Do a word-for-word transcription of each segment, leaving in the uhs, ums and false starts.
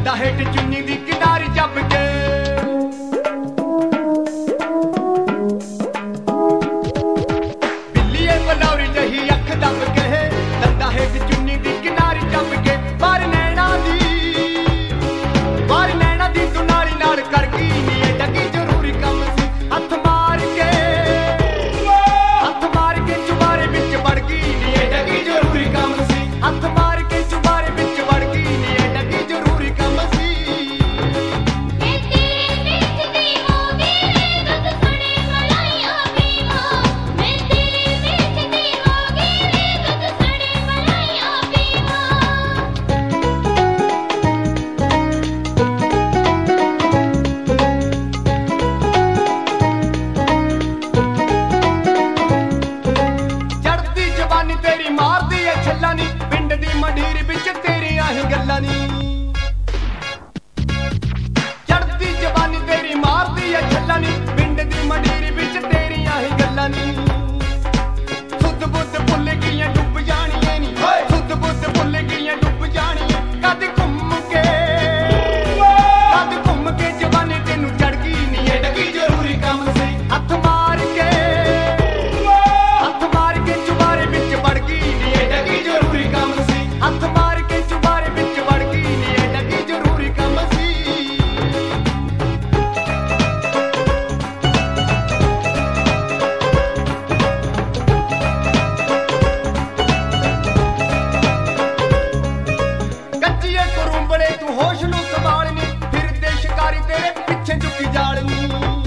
दंदा हेठ चुन्नी दी किनारी जप के बिल्ली बलौरी जही अख दब के दंदा हेठ चुन्नी दी किनारी जप के पर नैना दी पर नैना दी तू नाली नाल कर गई नी ए डगी जरूरी कम सी हथ मार के हथ मार के चुबारे विच वड़ गई नी ए डगी जरूरी कम सी हथ मार के चुबारे विच वड़ गई नी ए डगी जरूरी कम सी तेरी मारदी है छल्ला नी पिंड दी मंडीर विच तेरी आही गल्लां नी चढ़दी जवानी तेरी मारदी है छल्ला नी पिंड दी मंडीर विच तेरी आही गल्लां नी सुध बुद्ध भुल गईयां डुब जाणियां नी सुध बुद्ध भुल गईयां डुब जाणियां कद घुम के कद घुम के जवानी तेनू चढ़ गई नी ए डगी जरूरी कम सी हथ मार के हथ मार के चुबारे विच वड़ गई नी ए डगी जरूरी कम सी कच्चिए करूंबड़े तू होश नू संभालनी फिरदे शिकारी तेरे पिछे झुकी जालनी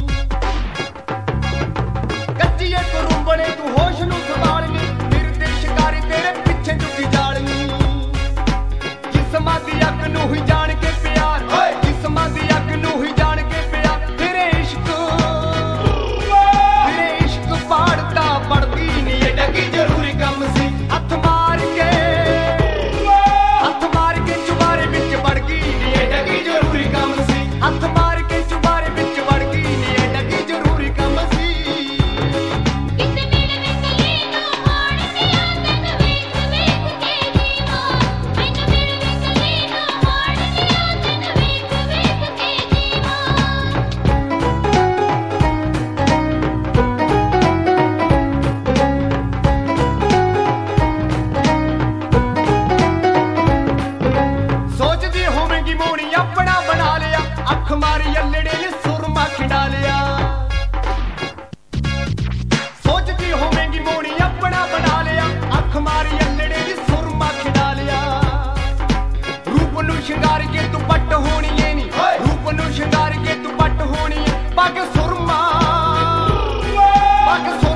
कच्चिए करूंबड़े तू होश नू संभालनी फिरदे शिकारी तेरे पिछे झुकी जालनी जिस्मां दी अग नूं ही जान के प्यार जिस्मां दी अग नूं ही जान के प्यार तेरे इश्क तेरे इश्क पाड़दा पड़दी नी ए डगी जरूरी कम सी हथ मार के हथ मार के चुबारे विच वड़ गई नी ए डगी जरूरी कम सी हथ मार के चुबारे विच वड़ गई नी ए डगी जरूरी कम सी सोचदी होवेगी मोनी अपना बना लिया अख मारी अल्लड़े ने सुरमा खिडा लिया सोचदी होवेगी मोनी अपना बना लिया अख मारी अल्लड़े ने सुरमा खिडा लिया रूप नू शिंगार के तू पट होनी है नी रूप नू शिंगार के तू पट होनी है पग सुरमा पग